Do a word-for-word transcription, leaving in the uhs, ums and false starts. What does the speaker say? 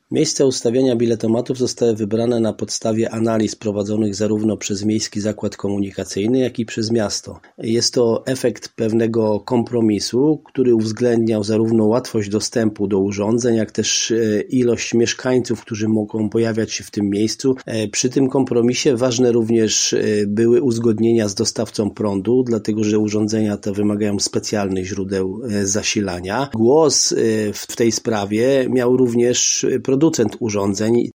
Miejsca ustawiania biletomatów zostały wybrane na podstawie analiz prowadzonych zarówno przez Miejski Zakład Komunikacyjny, jak i przez miasto. Jest to efekt pewnego kompromisu, który uwzględniał zarówno łatwość dostępu do urządzeń, jak też ilość mieszkańców, którzy mogą pojawiać się w tym miejscu. Przy tym kompromisie ważne również były uzgodnienia z dostawcą prądu, dlatego że urządzenia te wymagają specjalnych źródeł zasilania. Głos w tej sprawie miał również producent urządzeń.